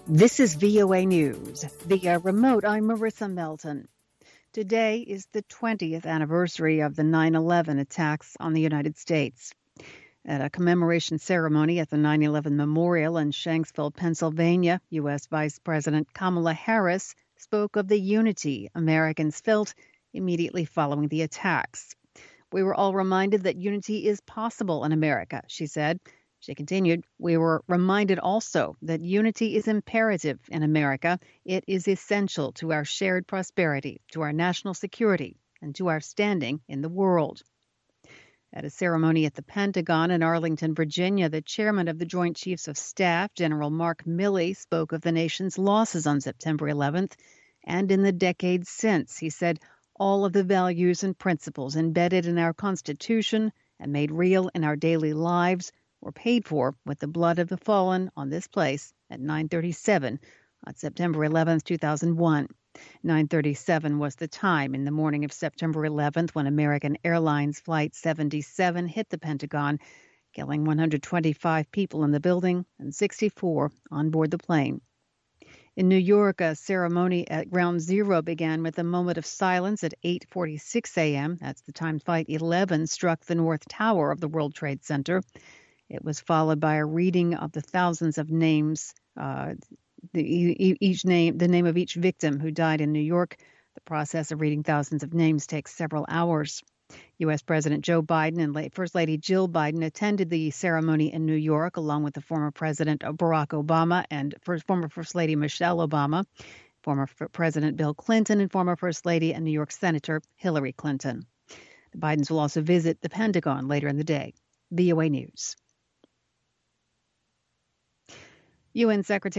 This is VOA News. Via remote, I'm Marissa Melton. Today is the 20th anniversary of the 9/11 attacks on the United States. At a commemoration ceremony at the 9/11 Memorial in Shanksville, Pennsylvania, U.S. Vice President Kamala Harris spoke of the unity Americans felt immediately following the attacks. "We were all reminded that unity is possible in America," she said. She continued, "We were reminded also that unity is imperative in America. It is essential to our shared prosperity, to our national security, and to our standing in the world." At a ceremony at the Pentagon in Arlington, Virginia, the chairman of the Joint Chiefs of Staff, General Mark Milley, spoke of the nation's losses on September 11th and in the decades since. He said, "All of the values and principles embedded in our Constitution and made real in our daily lives were paid for with the blood of the fallen on this place at 9:37 on September 11th, 2001. 9:37 was the time in the morning of September 11th when American Airlines Flight 77 hit the Pentagon, killing 125 people in the building and 64 on board the plane. In New York, a ceremony at Ground Zero began with a moment of silence at 8:46 a.m. That's the time Flight 11 struck the North Tower of the World Trade Center. It was followed by a reading of the thousands of names, the name of each victim who died in New York. The process of reading thousands of names takes several hours. U.S. President Joe Biden and First Lady Jill Biden attended the ceremony in New York, along with the former President Barack Obama and former First Lady Michelle Obama, former President Bill Clinton, and former First Lady and New York Senator Hillary Clinton. The Bidens will also visit the Pentagon later in the day. VOA News. UN Secretary